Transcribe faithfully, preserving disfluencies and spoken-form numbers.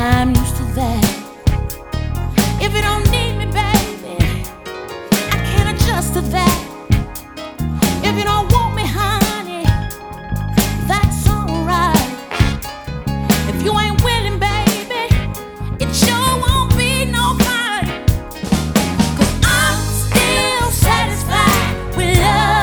I'm used to that. If you don't need me, baby, I can't adjust to that.